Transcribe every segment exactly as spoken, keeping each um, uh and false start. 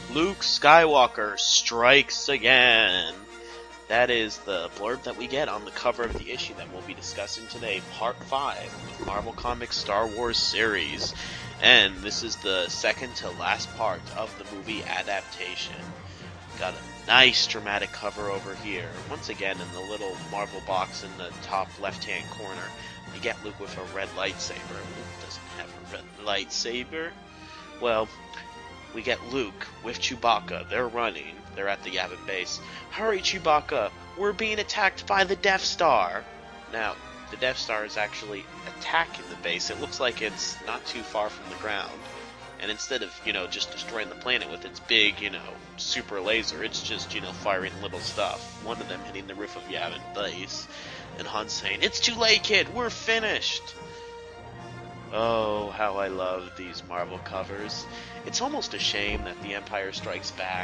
Luke Skywalker strikes again. That is the blurb that we get on the cover of the issue that we'll be discussing today, Part five of Marvel Comics Star Wars series. And this is the second to last part of the movie adaptation. Got a nice dramatic cover over here. Once again, in the little Marvel box in the top left-hand corner, you get Luke with a red lightsaber. Luke doesn't have a red lightsaber. Well, we get Luke with Chewbacca. They're running. They're at the Yavin base. Hurry, Chewbacca! We're being attacked by the Death Star! Now, the Death Star is actually attacking the base. It looks like it's not too far from the ground. And instead of, you know, just destroying the planet with its big, you know, super laser, it's just, you know, firing little stuff. One of them hitting the roof of Yavin base. And Han saying, "It's too late, kid! We're finished!" Oh, how I love these Marvel covers. It's almost a shame that the Empire Strikes Back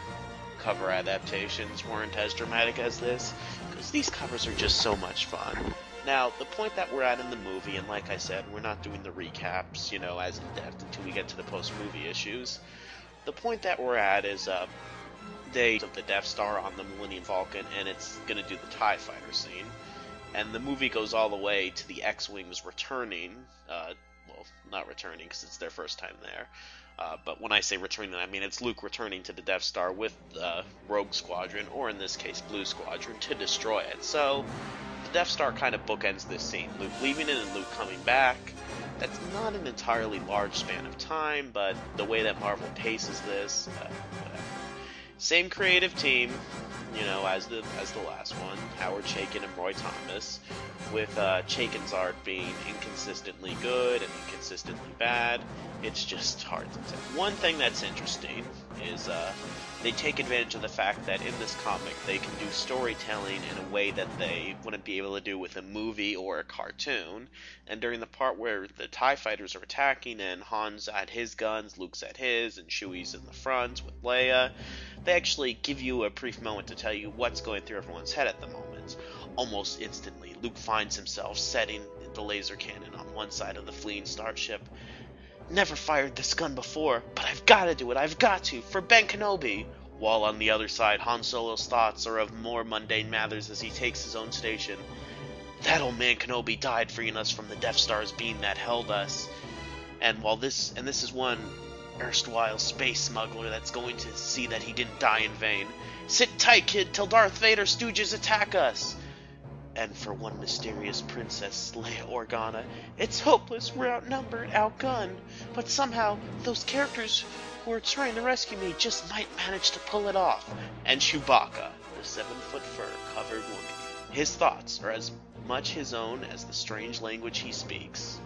cover adaptations weren't as dramatic as this, because these covers are just so much fun. Now, the point that we're at in the movie, and like I said, we're not doing the recaps, you know, as in-depth until we get to the post-movie issues. The point that we're at is, uh, they of the Death Star on the Millennium Falcon, and it's gonna do the TIE Fighter scene. And the movie goes all the way to the X-Wings returning, uh, well, not returning because it's their first time there, uh, but when I say returning, I mean it's Luke returning to the Death Star with uh, Rogue Squadron, or in this case Blue Squadron, to destroy it. So the Death Star kind of bookends this scene, Luke leaving it and Luke coming back. That's not an entirely large span of time, but the way that Marvel paces this, uh, whatever. Same creative team, you know, as the as the last one, Howard Chaykin and Roy Thomas, with uh, Chaykin's art being inconsistently good and inconsistently bad. It's just hard to tell. One thing that's interesting is uh, they take advantage of the fact that in this comic they can do storytelling in a way that they wouldn't be able to do with a movie or a cartoon. And during the part where the TIE fighters are attacking and Han's at his guns, Luke's at his, and Chewie's in the front with Leia, they actually give you a brief moment to tell you what's going through everyone's head at the moment. Almost instantly, Luke finds himself setting the laser cannon on one side of the fleeing starship. "Never fired this gun before, but I've got to do it, I've got to, for Ben Kenobi." While on the other side, Han Solo's thoughts are of more mundane matters as he takes his own station. "That old man Kenobi died freeing us from the Death Star's beam that held us." And while this, and this is one erstwhile space smuggler that's going to see that he didn't die in vain. "Sit tight, kid, till Darth Vader stooges attack us." And for one mysterious Princess Leia Organa, "It's hopeless, we're outnumbered, outgunned, but somehow those characters who are trying to rescue me just might manage to pull it off." And Chewbacca, the seven-foot-fur covered Wookiee. His thoughts are as much his own as the strange language he speaks.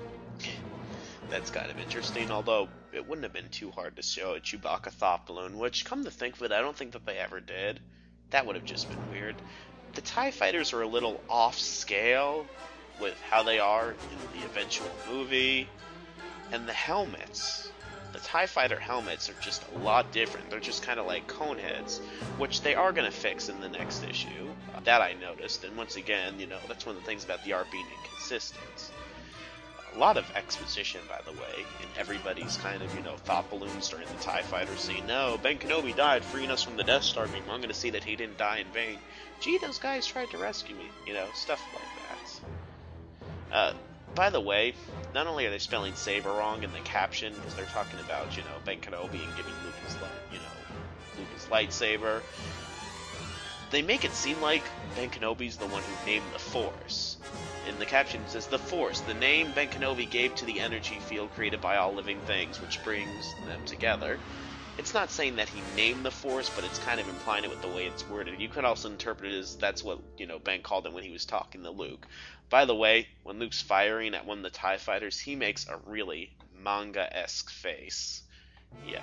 That's kind of interesting, although it wouldn't have been too hard to show a Chewbacca thought balloon, which, come to think of it, I don't think that they ever did. That would have just been weird. The TIE fighters are a little off-scale with how they are in the eventual movie, and the helmets. The TIE fighter helmets are just a lot different. They're just kind of like cone heads, which they are going to fix in the next issue. Uh, that I noticed, and once again, you know, that's one of the things about the art being inconsistent. A lot of exposition, by the way, in everybody's kind of, you know, thought balloons during the TIE fighter scene. "No, Ben Kenobi died freeing us from the Death Star beam. I'm going to see that he didn't die in vain. Gee, those guys tried to rescue me." You know, stuff like that. Uh, by the way, not only are they spelling Saber wrong in the caption, because they're talking about, you know, Ben Kenobi and giving Luke his, you know, Luke his lightsaber, they make it seem like Ben Kenobi's the one who named the Force. In the caption it says, "The Force, the name Ben Kenobi gave to the energy field created by all living things, which brings them together." It's not saying that he named the Force, but it's kind of implying it with the way it's worded. You could also interpret it as that's what, you know, Ben called him when he was talking to Luke. By the way, when Luke's firing at one of the TIE fighters, he makes a really manga-esque face. Yeah.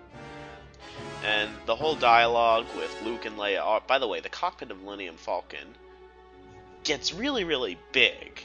And the whole dialogue with Luke and Leia are, by the way, the cockpit of Millennium Falcon gets really, really big.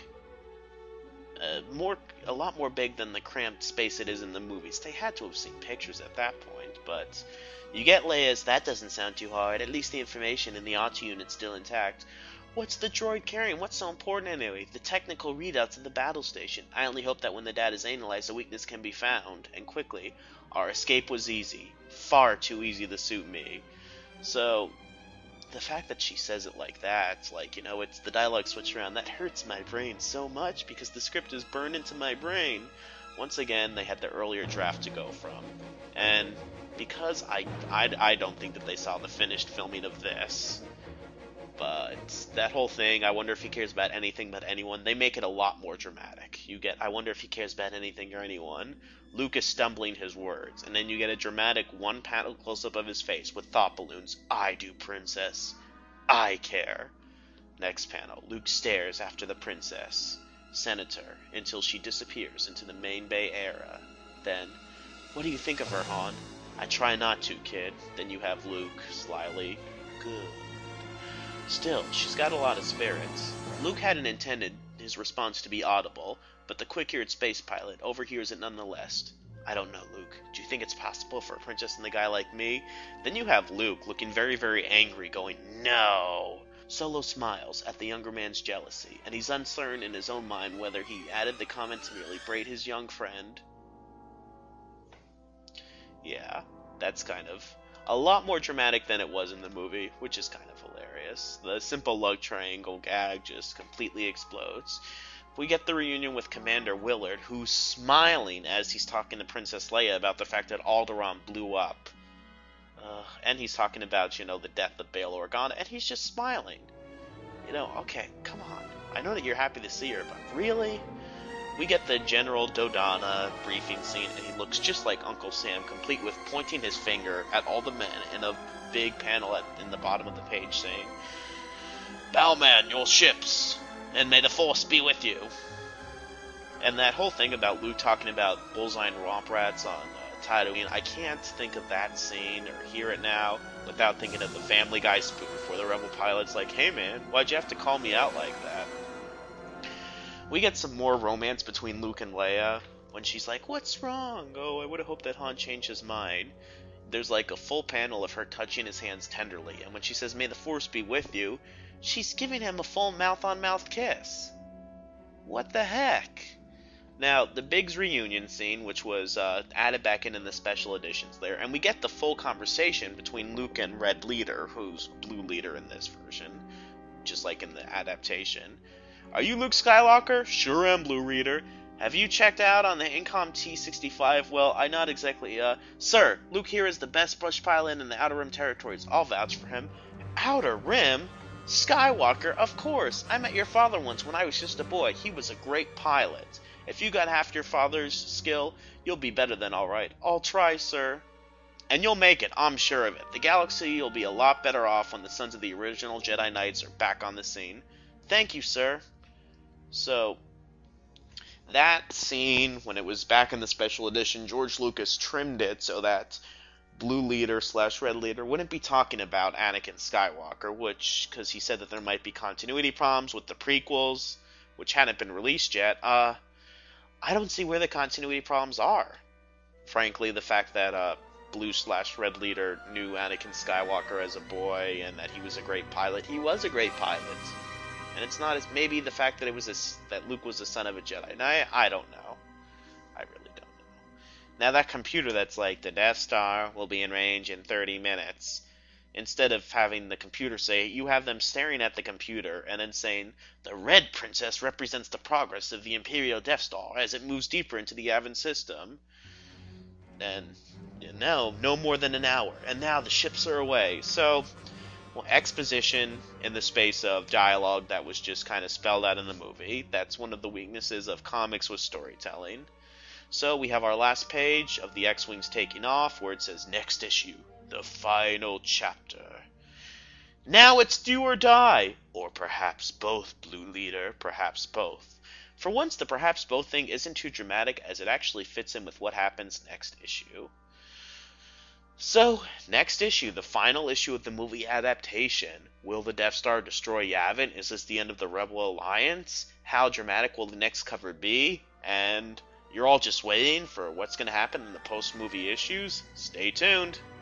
Uh, more, a lot more big than the cramped space it is in the movies. They had to have seen pictures at that point, but you get Leia's, "That doesn't sound too hard. At least the information in the auto unit's still intact." "What's the droid carrying? What's so important anyway?" "The technical readouts of the battle station. I only hope that when the data is analyzed, a weakness can be found, and quickly. Our escape was easy. far too easy to suit me. So the fact that she says it like that, like, you know, it's the dialogue switch around, that hurts my brain so much because the script is burned into my brain. Once again, they had the earlier draft to go from. And because I, I, I don't think that they saw the finished filming of this, but that whole thing, I wonder if he cares about anything but anyone, they make it a lot more dramatic. You get, I wonder if he cares about anything or anyone. Luke is stumbling his words, and then you get a dramatic one-panel close-up of his face with thought balloons. I do, princess. I care. Next panel, Luke stares after the princess, Senator, until she disappears into the main bay era. Then, what do you think of her, Han? I try not to, kid. Then you have Luke, slyly. Good. Still, she's got a lot of spirits. Luke hadn't intended his response to be audible, but the quick-eared space pilot overhears it nonetheless. I don't know, Luke. Do you think it's possible for a princess and the guy like me? Then you have Luke, looking very, very angry, going, no! Solo smiles at the younger man's jealousy, and he's uncertain in his own mind whether he added the comment to merely braid his young friend. Yeah, that's kind of a lot more dramatic than it was in the movie, which is kind of hilarious. The simple love triangle gag just completely explodes. We get the reunion with Commander Willard, who's smiling as he's talking to Princess Leia about the fact that Alderaan blew up. Uh, and he's talking about, you know, the death of Bail Organa, and he's just smiling. You know, okay, come on. I know that you're happy to see her, but really? We get the General Dodonna briefing scene, and he looks just like Uncle Sam, complete with pointing his finger at all the men in a big panel at, in the bottom of the page saying, Bowman, your ships, and may the Force be with you. And that whole thing about Luke talking about Bullseye and Romp Rats on uh, Tatooine, I can't think of that scene or hear it now without thinking of the Family Guy spoof where the Rebel pilot's like, hey man, why'd you have to call me out like that? We get some more romance between Luke and Leia when she's like, what's wrong? Oh, I would have hoped that Han changed his mind. There's like a full panel of her touching his hands tenderly, and when she says, may the Force be with you, she's giving him a full mouth-on-mouth kiss. What the heck? Now, the Biggs reunion scene, which was uh, added back in in the special editions there, and we get the full conversation between Luke and Red Leader, who's Blue Leader in this version, just like in the adaptation. Are you Luke Skywalker? Sure am, Blue Reader. Have you checked out on the Incom T sixty-five? Well, I not exactly, uh... Sir, Luke here is the best brush pilot in the Outer Rim territories. I'll vouch for him. Outer Rim? Skywalker, of course. I met your father once when I was just a boy. He was a great pilot. If you got half your father's skill, you'll be better than alright. I'll try, sir. And you'll make it, I'm sure of it. The galaxy will be a lot better off when the sons of the original Jedi Knights are back on the scene. Thank you, sir. So, that scene, when it was back in the special edition, George Lucas trimmed it so that Blue Leader slash Red Leader wouldn't be talking about Anakin Skywalker, which, because he said that there might be continuity problems with the prequels, which hadn't been released yet. Uh, I don't see where the continuity problems are. Frankly, the fact that uh, Blue slash Red Leader knew Anakin Skywalker as a boy and that he was a great pilot, he was a great pilot. And it's not as maybe the fact that it was a, that Luke was the son of a Jedi. And I I don't know. I really don't know. Now that computer that's like the Death Star will be in range in thirty minutes. Instead of having the computer say, you have them staring at the computer and then saying, the Red Princess represents the progress of the Imperial Death Star as it moves deeper into the Yavin system. And now, no more than an hour, and now the ships are away. So, well, exposition in the space of dialogue that was just kind of spelled out in the movie. That's one of the weaknesses of comics with storytelling. So we have our last page of the X-Wings taking off, where it says, next issue, the final chapter. Now it's do or die, or perhaps both, Blue Leader, perhaps both. For once, the perhaps both thing isn't too dramatic, as it actually fits in with what happens next issue. So, next issue, the final issue of the movie adaptation. Will the Death Star destroy Yavin? Is this the end of the Rebel Alliance? How dramatic will the next cover be? And you're all just waiting for what's going to happen in the post-movie issues? Stay tuned!